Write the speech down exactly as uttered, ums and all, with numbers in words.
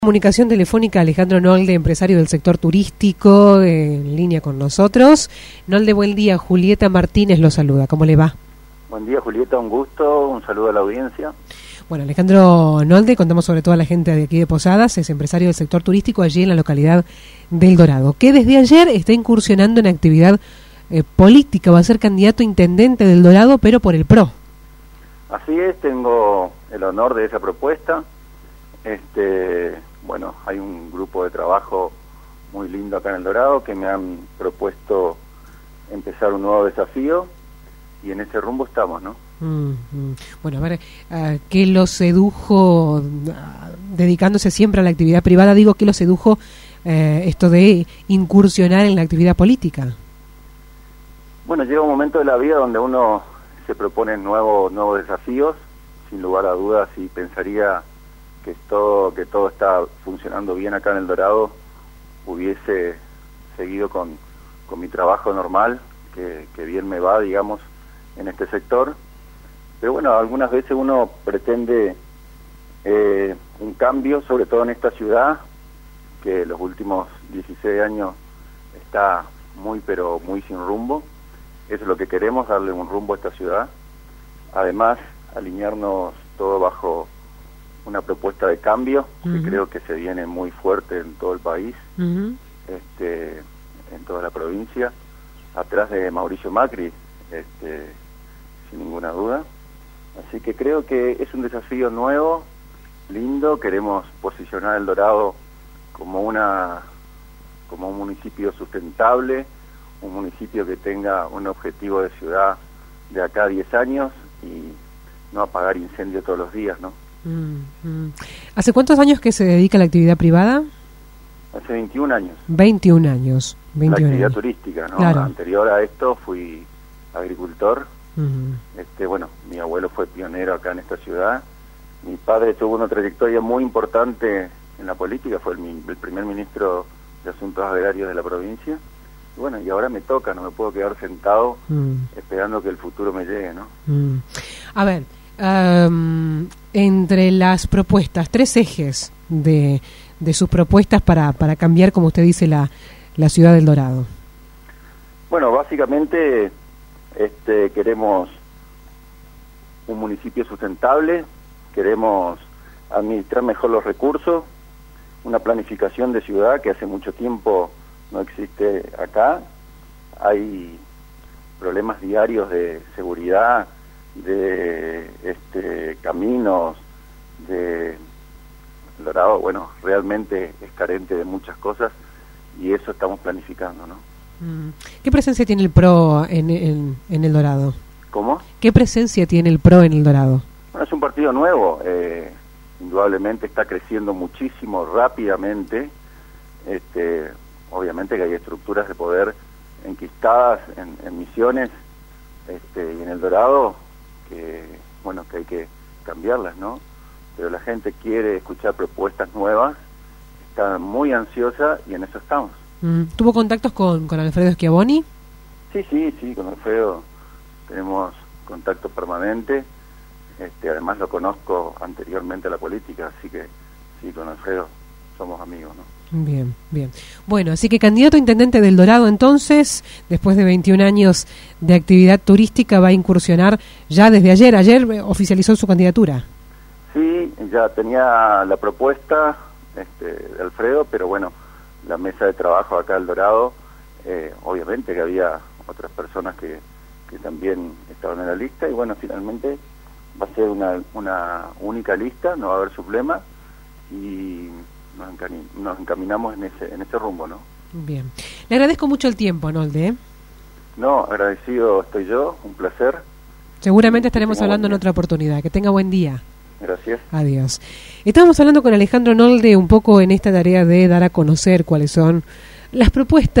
Comunicación telefónica, Alejandro Nolde, empresario del sector turístico, en línea con nosotros. Nolde, buen día. Julieta Martínez lo saluda. ¿Cómo le va? Buen día, Julieta, un gusto, un saludo a la audiencia. Bueno, Alejandro Nolde, contamos sobre todo a la gente de aquí de Posadas, es empresario del sector turístico allí en la localidad del Dorado, que desde ayer está incursionando en actividad eh, política, va a ser candidato a intendente del Dorado, pero por el P R O. Así es, tengo el honor de esa propuesta. Este, bueno, hay un grupo de trabajo muy lindo acá en el Dorado que me han propuesto empezar un nuevo desafío y en ese rumbo estamos, ¿no? Mm, mm. Bueno, a ver, uh, ¿qué lo sedujo, uh, dedicándose siempre a la actividad privada, digo, qué lo sedujo uh, esto de incursionar en la actividad política? Bueno, llega un momento de la vida donde uno se propone nuevos nuevos desafíos, sin lugar a dudas, y pensaría que todo que todo está funcionando bien acá en el Dorado, hubiese seguido con, con mi trabajo normal, que, que bien me va, digamos, en este sector. Pero bueno, algunas veces uno pretende eh, un cambio, sobre todo en esta ciudad, que los últimos dieciséis años está muy, pero muy sin rumbo. Eso es lo que queremos, darle un rumbo a esta ciudad. Además, alinearnos todo bajo una propuesta de cambio, uh-huh. que creo que se viene muy fuerte en todo el país, uh-huh. este, en toda la provincia, atrás de Mauricio Macri, este, sin ninguna duda. Así que creo que es un desafío nuevo, lindo. Queremos posicionar el Dorado como una como un municipio sustentable, un municipio que tenga un objetivo de ciudad de acá a diez años y no apagar incendios todos los días, ¿no? Mm, mm. ¿Hace cuántos años que se dedica a la actividad privada? Hace veintiún años. veintiún años. veintiún la actividad años. turística, ¿no? Claro. Anterior a esto fui agricultor. Uh-huh. Este, bueno, mi abuelo fue pionero acá en esta ciudad. Mi padre tuvo una trayectoria muy importante en la política, fue el, el primer ministro de Asuntos Agrarios de la provincia. Y bueno, y ahora me toca, no me puedo quedar sentado uh-huh. esperando que el futuro me llegue, ¿no? Uh-huh. A ver, um, entre las propuestas, tres ejes de, de sus propuestas para, para cambiar, como usted dice, la, la ciudad del Dorado. Bueno, básicamente este, queremos un municipio sustentable, queremos administrar mejor los recursos, una planificación de ciudad que hace mucho tiempo no existe acá. Hay problemas diarios de seguridad, de este caminos, de el Dorado, bueno, realmente es carente de muchas cosas y eso estamos planificando, ¿no? ¿Qué presencia tiene el P R O en, en, en el Dorado? ¿Cómo? ¿Qué presencia tiene el P R O en el Dorado? Bueno, es un partido nuevo, eh, indudablemente está creciendo muchísimo, rápidamente, este, obviamente que hay estructuras de poder enquistadas en, en Misiones este, y en el Dorado, que bueno, que hay que cambiarlas, ¿no? Pero la gente quiere escuchar propuestas nuevas, está muy ansiosa y en eso estamos. Mm. ¿Tuvo contactos con, con Alfredo Schiavoni? Sí, sí, sí, con Alfredo tenemos contacto permanente, este, además lo conozco anteriormente a la política, así que sí, con Alfredo somos amigos, ¿no? Bien, bien. Bueno, así que candidato a intendente del Dorado, entonces, después de veintiún años de actividad turística, va a incursionar ya desde ayer. Ayer oficializó su candidatura. Sí, ya tenía la propuesta este, de Alfredo, pero bueno, la mesa de trabajo acá del Dorado, eh, obviamente que había otras personas que, que también estaban en la lista, y bueno, finalmente va a ser una, una única lista, no va a haber sublema, y nos, encami nos encaminamos en ese en ese rumbo, ¿no? Bien. Le agradezco mucho el tiempo, Nolde. ¿eh? No, agradecido estoy yo, un placer. Seguramente estaremos hablando en otra oportunidad. Que tenga buen día. Gracias. Adiós. Estábamos hablando con Alejandro Nolde un poco en esta tarea de dar a conocer cuáles son las propuestas